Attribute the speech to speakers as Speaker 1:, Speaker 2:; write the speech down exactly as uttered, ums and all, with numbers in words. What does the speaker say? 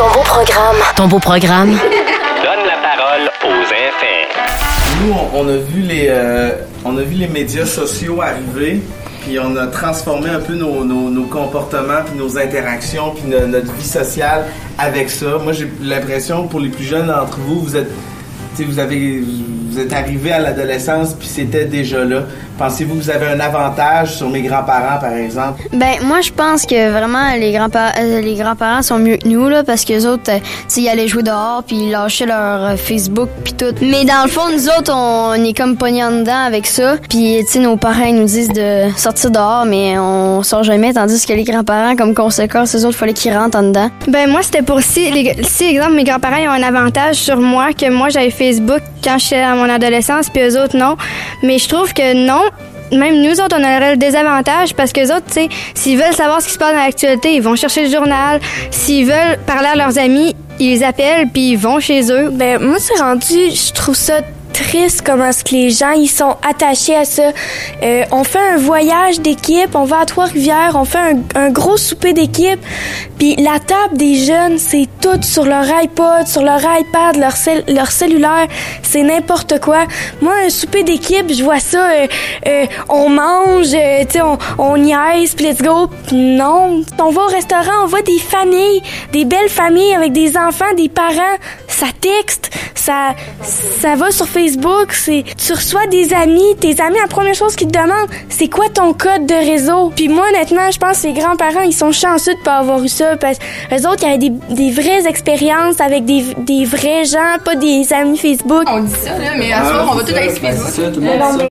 Speaker 1: Ton beau programme. Ton beau programme.
Speaker 2: Donne la parole aux infaits.
Speaker 3: Nous, on, on a vu les, euh, on a vu les médias sociaux arriver, puis on a transformé un peu nos, nos, nos comportements, puis nos interactions, puis no, notre vie sociale avec ça. Moi, j'ai l'impression, pour les plus jeunes d'entre vous, vous êtes, vous avez, vous êtes arrivés à l'adolescence, puis c'était déjà là. Pensez-vous que vous avez un avantage sur mes grands-parents, par exemple?
Speaker 4: Ben, moi, je pense que vraiment, les grands-parents, euh, les grands-parents sont mieux que nous, là, parce que les autres, euh, tu sais, ils allaient jouer dehors, puis ils lâchaient leur euh, Facebook, puis tout. Mais dans le fond, nous autres, on, on est comme pognés en dedans avec ça. Puis, tu sais, nos parents, ils nous disent de sortir dehors, mais on sort jamais, tandis que les grands-parents, comme conséquence, eux autres, il fallait qu'ils rentrent en dedans.
Speaker 5: Ben, moi, c'était pour si, les, si, exemple, mes grands-parents ils ont un avantage sur moi, que moi, j'avais Facebook quand j'étais à mon adolescence, puis eux autres, non. Mais je trouve que non. Même nous autres, on aurait le désavantage parce que les autres, tu sais, s'ils veulent savoir ce qui se passe dans l'actualité, ils vont chercher le journal. S'ils veulent parler à leurs amis, ils les appellent puis ils vont chez eux.
Speaker 6: Ben moi, c'est rendu, je trouve ça triste comment est-ce que les gens ils sont attachés à ça. Euh, on fait un voyage d'équipe, on va à Trois-Rivières, on fait un, un gros souper d'équipe, puis la table des jeunes, c'est tout sur leur iPod, sur leur iPad, leur, cell, leur cellulaire, c'est n'importe quoi. Moi, un souper d'équipe, je vois ça, euh, euh, on mange, euh, tu sais, on, on niaise, puis let's go. Non, on va au restaurant, on voit des familles, des belles familles avec des enfants, des parents, ça texte, ça, ça va sur Facebook. Facebook, c'est tu reçois des amis, tes amis, la première chose qu'ils te demandent, c'est quoi ton code de réseau? Puis moi, honnêtement, je pense que les grands-parents, ils sont chanceux de pas avoir eu ça, parce que les autres, ils avaient des, des vraies expériences avec des, des vrais gens, pas des amis Facebook.
Speaker 7: On dit ça, là, mais à ce moment, on va tout aller sur Facebook.